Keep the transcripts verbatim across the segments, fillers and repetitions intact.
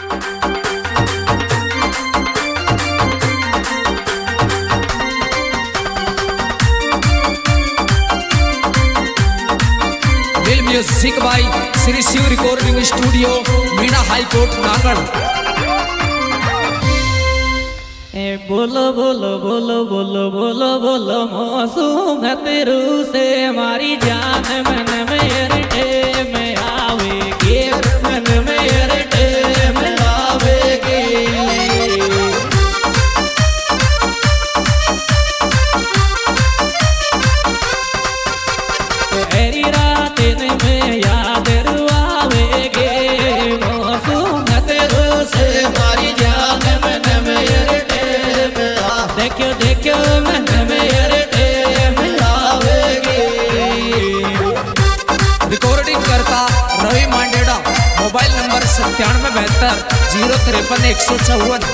Music by Shri Shiv recording studio Meena high court Nagarh. बोलो बोलो बोलो बोलो बोलो बोलो मौसम तेरू से हमारी जान मन मेरे टेम आवेगी, मन मेरे टेम आवेगी। तेरी रात में याद रुआवेगी, मौसम तेरू से हमारी जान मन मेरे देखो देखो मन मेरे टेम आवेगी। रिकॉर्डिंग करता रवि मांडेड़ा, मोबाइल नंबर सत्तानवे बहत्तर जीरो तिरपन एक सौ चौवन।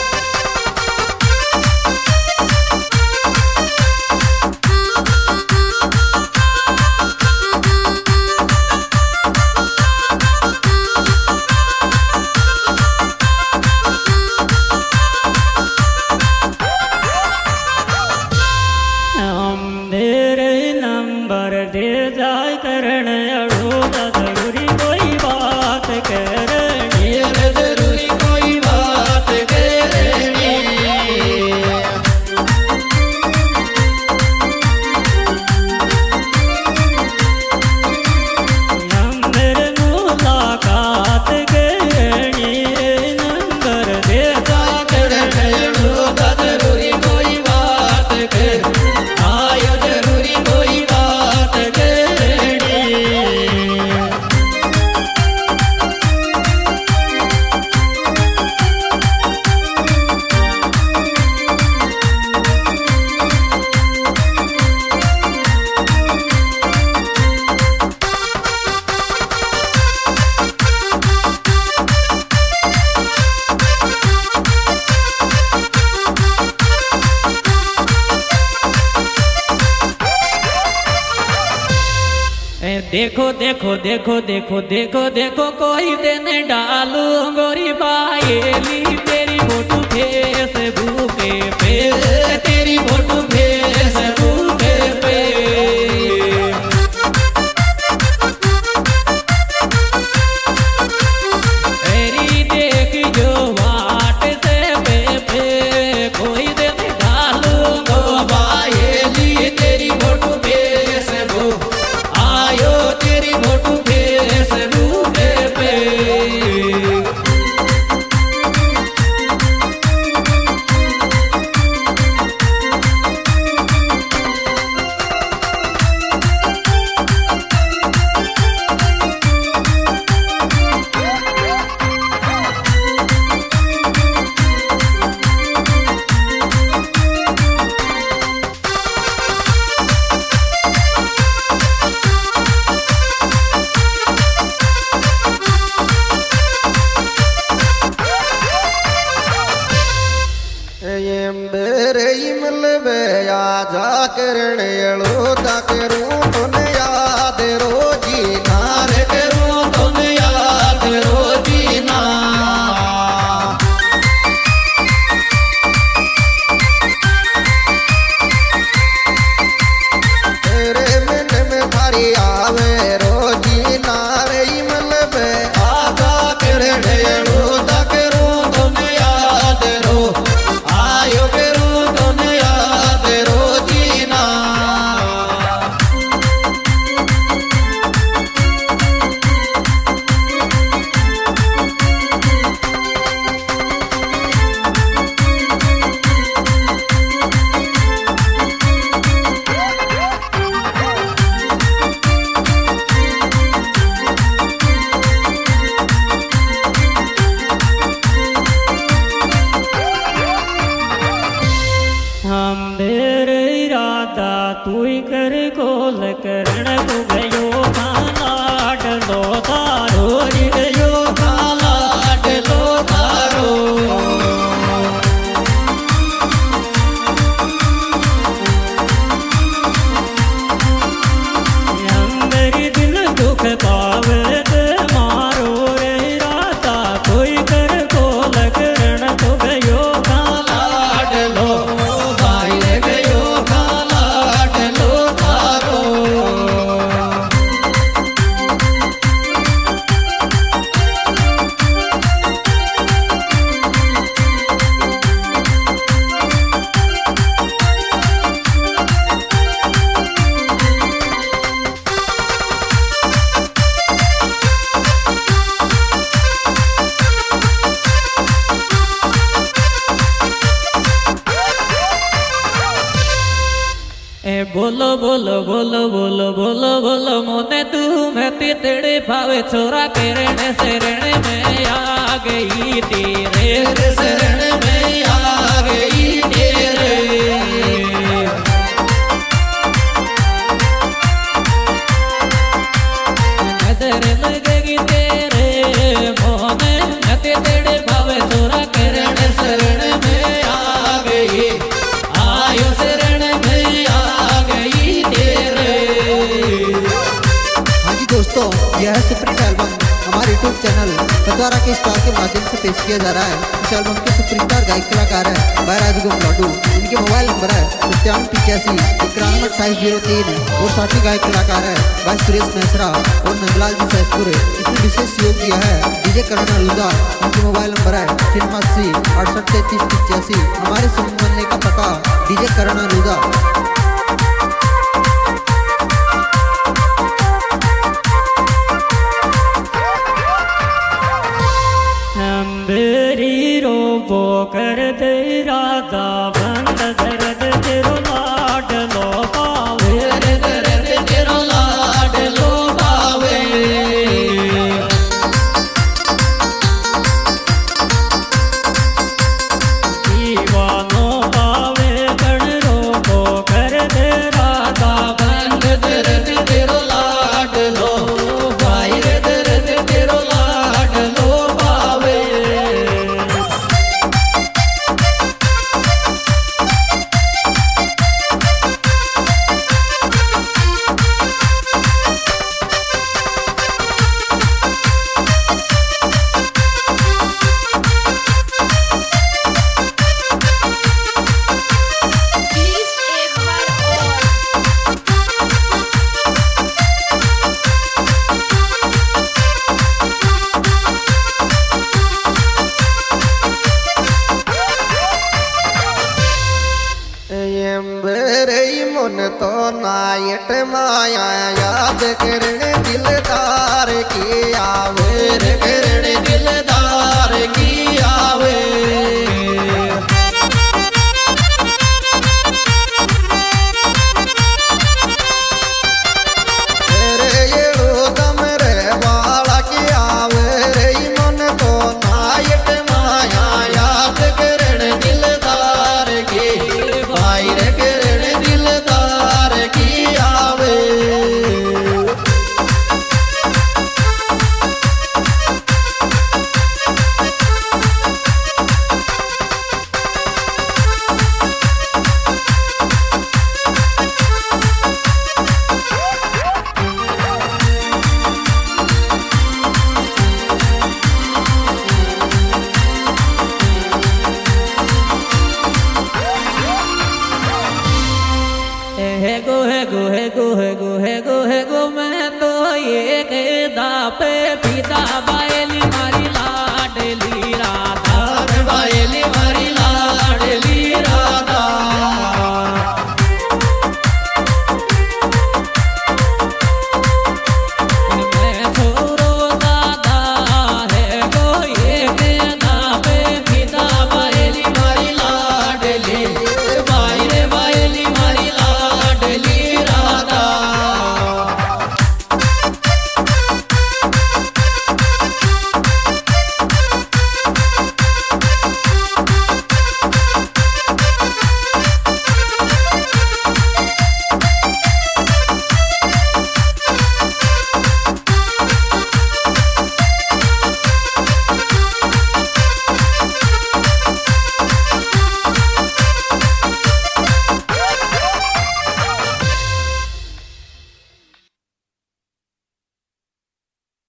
देखो देखो देखो देखो देखो देखो कोई दिन डालू गोरी बायेली तेरी फोटो फेसबुक पे, तेरी फोटो फेसबुक पे। तेरी देख जो व्हाट्सएप पे कोई दिन डालू गो बायेली तेरी फोटो फेसबुक आयो तेरी फोटो फेसबुक पे। करण एड़ो ता करूं तुन याद रोजी नार करूं तुन याद रोजी ना। तेरे मन में थारी आवे रोजी नार मतलब आजा करण एड़ो ता करूं तुन याद रो आयो करूं तुन याद रोजी ना। बोलो बोलो बोलो बोलो बोलो बोलो मोने तू मैं तेरे भावे छोरा के रहने से रहने में आ गई तेरे शरण में आ गई तेरे नजर लगेगी तेरे मोने मैं तेरे भावे छोरा के रहने शरण में आ गई आयो शरण में आ गई तेरे। हाँ जी दोस्तों, यह है सुप्रीत एल्बम हमारे यूट्यूब चैनल कचौरा के स्टार के माध्यम से पेश किया जा रहा है। इस एल्बम के सुपरस्टार गायक कलाकार है भाई राजगोम लाडू। इनके मोबाइल नंबर है सत्तावन पिचासी इक्यानवे अट्ठाईस जीरो तीन और साथी गायक कलाकार है भाई सुरेश मेहसरा और नंदलाल जी सैसपुर। इसमें विशेष सहयोग किया है डीजे करण अलूदा। इनके मोबाइल नंबर है छिन्नासी अड़सठ तैतीस पिचासी। हमारे समूह बनने का पता डीजे करण अलूदा। कर दे राधा बंद दर्द तेरो लाड लो पावे दर्द तेरो लाड लो पावे दीवानो पावे गण रोको कर दे राधा बंद दर्द तेरो लाड लो भाई दर्द तेरो लाड लो पावे। मन तो नायट माया याद कर